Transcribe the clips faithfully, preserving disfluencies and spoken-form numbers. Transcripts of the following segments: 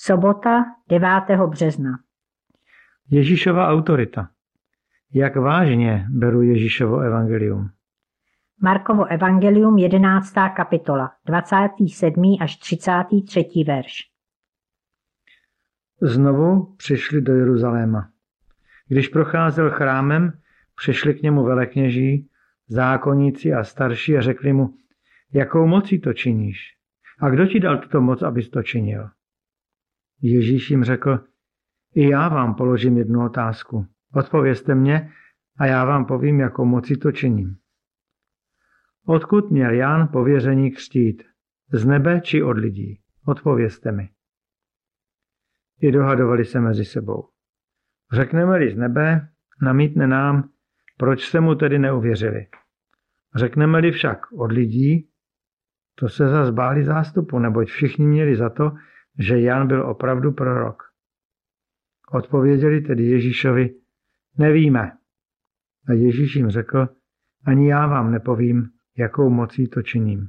Sobota devátého března. Ježíšova autorita. Jak vážně beru Ježíšovo evangelium? Markovo evangelium, jedenáctá kapitola, dvacátý sedmý až třicátý třetí verš. Znovu přišli do Jeruzaléma. Když procházel chrámem, přišli k němu velekněží, zákonníci a starší a řekli mu, jakou mocí to činíš? A kdo ti dal tuto moc, abys to činil? Ježíš jim řekl, i já vám položím jednu otázku. Odpovězte mě a já vám povím, jakou mocí to činím. Odkud měl Jan pověření křtít? Z nebe či od lidí? Odpovězte mi. I dohadovali se mezi sebou. Řekneme-li z nebe, namítne nám, proč se mu tedy neuvěřili. Řekneme-li však od lidí, to se zas báli zástupu, neboť všichni měli za to, že Jan byl opravdu prorok. Odpověděli tedy Ježíšovi, nevíme. A Ježíš jim řekl, ani já vám nepovím, jakou mocí to činím.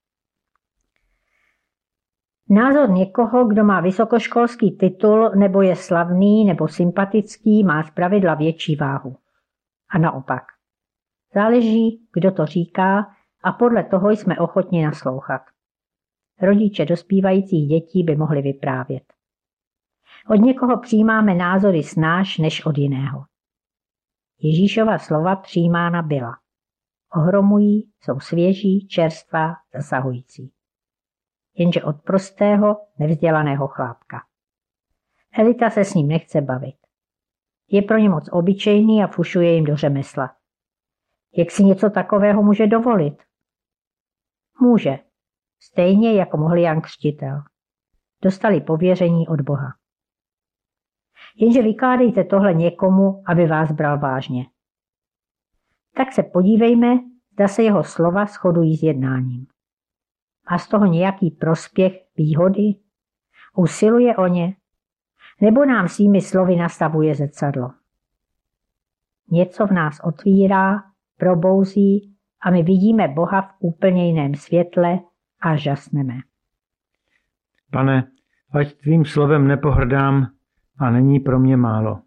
Názor někoho, kdo má vysokoškolský titul, nebo je slavný, nebo sympatický, má zpravidla větší váhu. A naopak. Záleží, kdo to říká, a podle toho jsme ochotni naslouchat. Rodiče dospívajících dětí by mohli vyprávět. Od někoho přijímáme názory snáš než od jiného. Ježíšova slova přijímána byla. Ohromují, jsou svěží, čerstvá, zasahující. Jenže od prostého, nevzdělaného chlápka. Elita se s ním nechce bavit. Je pro ně moc obyčejný a fušuje jim do řemesla. Jak si něco takového může dovolit? Může. Stejně jako mohl Jan Křtitel. Dostali pověření od Boha. Jenže vykládejte tohle někomu, aby vás bral vážně. Tak se podívejme, zda se jeho slova shodují s jednáním. Má z toho nějaký prospěch, výhody? Usiluje o ně? Nebo nám svými slovy nastavuje zrcadlo? Něco v nás otvírá, probouzí a my vidíme Boha v úplně jiném světle a žasneme. Pane, ať tvým slovem nepohrdám a není pro mě málo.